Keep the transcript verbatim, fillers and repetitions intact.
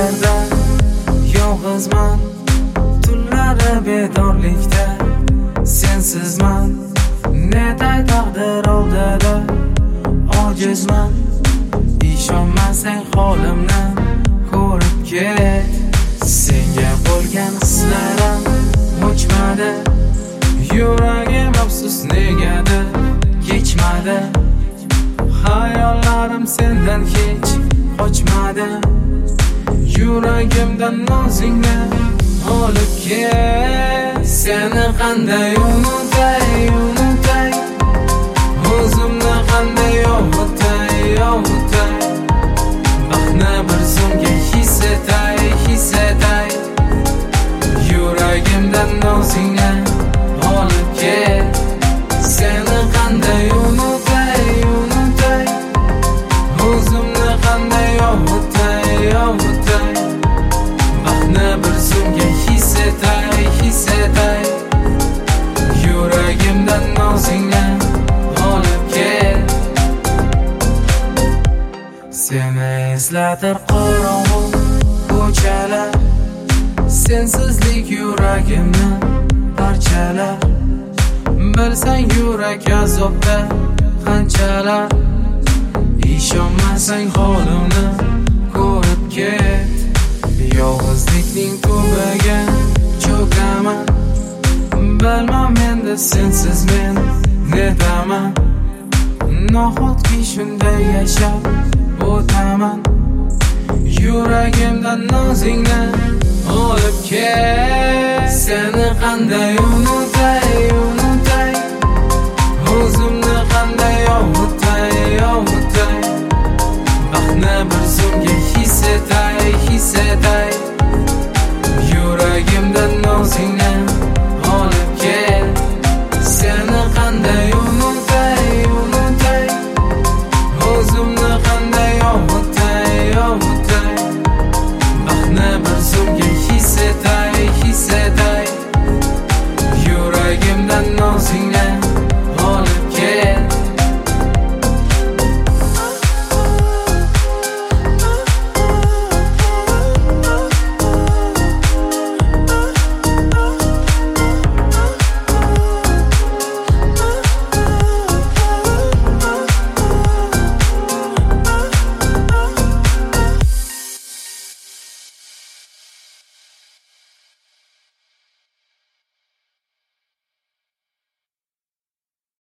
kechlarda yolg'izman, tunlari bedorlikda sensizman. Netay taqdir oldida ojizman, ishonmasang holimni ko'rib ket. Senga bo'lgan hislarim o'chmadi, yuragim afsus negadir kechmadi. Hayollarim sendan hech qochmadi, yuragimdan nozingni olib ket. Seni qanday unutay, unutay, o'zimni qanday yovutay, yovutay. Baxtni bir so'mga his etay, his etay, yuragimdan nozingni olib ket. Seni qanday unutay, unutay, o'zimni qanday yovutay, yovutay. Baxtni bir so'mga his etay, his etay, yuragimdan nozingni olib ket. Seni eslatir qorong'u ko'chalar, sensizlik yuragimni parchalar. Bilsang yurak azobda qanchalar, ishonmasang holimni ko'rib ket. Yolg'izlikning tubiga cho'kaman, bilmam endi sensiz men netaman. Nahotki shunday yashab o'taman, yuragimdan nozingni olib ket. Seni qanday unutay,